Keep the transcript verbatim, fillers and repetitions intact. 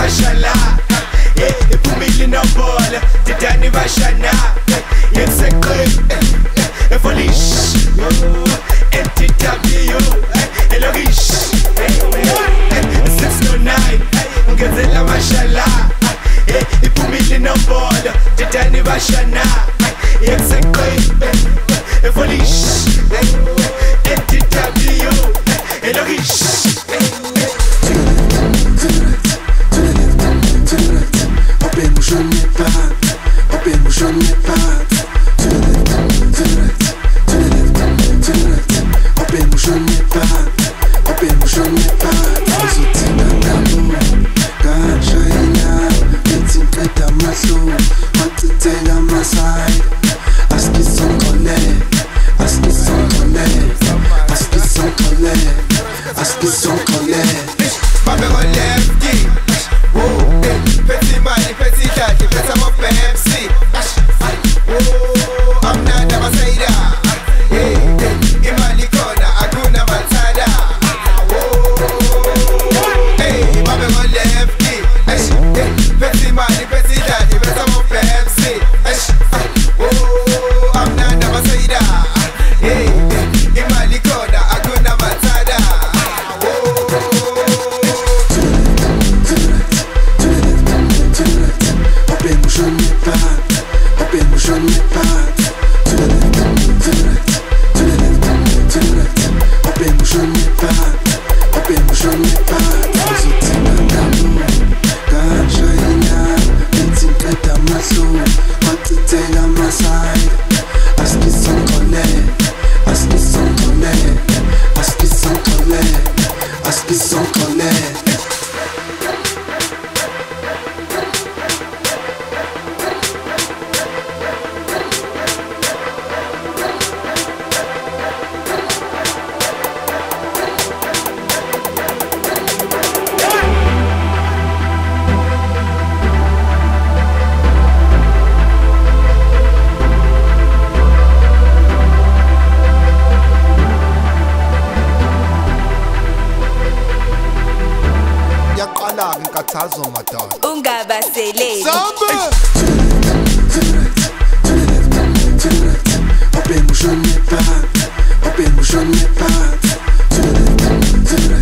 mashallah. Iphumile inombolo Didani bashana Yekseqi Efolish N T W Elogish six oh nine Ngezela mashallah Iphumile inombolo Didani bashana Yekseqi Efolish N T W Elogish Bouge mes pattes, oh ben bouge mes pattes. Oh ben bouge mes pattes, oh ben bouge mes pattes. Uzutina damu, ganja ina, meeting kata maso, matutela masai. Aski son collègue, aski son collègue, aski son collègue, aski son collègue. Mame relève qui? Oh, petit mali, petit daddy, petit mon Pepsi. Oh, I'm not never say that. Hey, hey, imali kona, aguna matada. Oh, hey, mame relève qui? Hey, petit mali, petit daddy, petit mon Pepsi. Oh, I'm not never say that. Hey, hey, imali kona, aguna matada. Bouge mes pattes, oh ben bouge mes pattes. Oh ben bouge mes pattes, oh ben bouge mes pattes. Uzutina damu, ganja ina, meeting kata maso, matutela masai. Aski son collègue, aski son collègue, aski son collègue, aski son collègue. Nkathazo madoda ungabaseleli Samba Oh ben bouge mes pattes, oh ben bouge mes pattes.